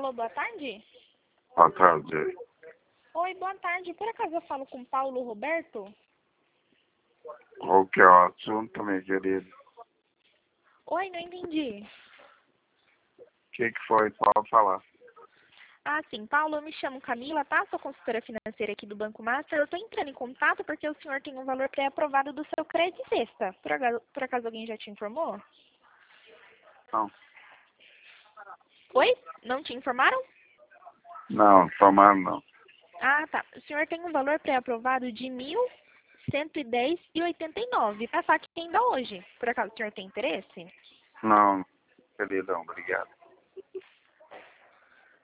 Alô, boa tarde? Boa tarde. Oi, boa tarde. Por acaso eu falo com Paulo Roberto? Qual que é o assunto, minha querida? Oi, não entendi. O que foi? Pode falar. Ah, sim. Paulo, eu me chamo Camila, tá? Sou consultora financeira aqui do Banco Master. Eu tô entrando em contato porque o senhor tem um valor pré-aprovado do seu crédito sexta. Por acaso alguém já te informou? Não. Oi? Não te informaram? Não, tomar não. Ah, tá. O senhor tem um valor pré-aprovado de 1.110,89. Passar aqui ainda hoje. Por acaso o senhor tem interesse? Não, queridão, obrigado.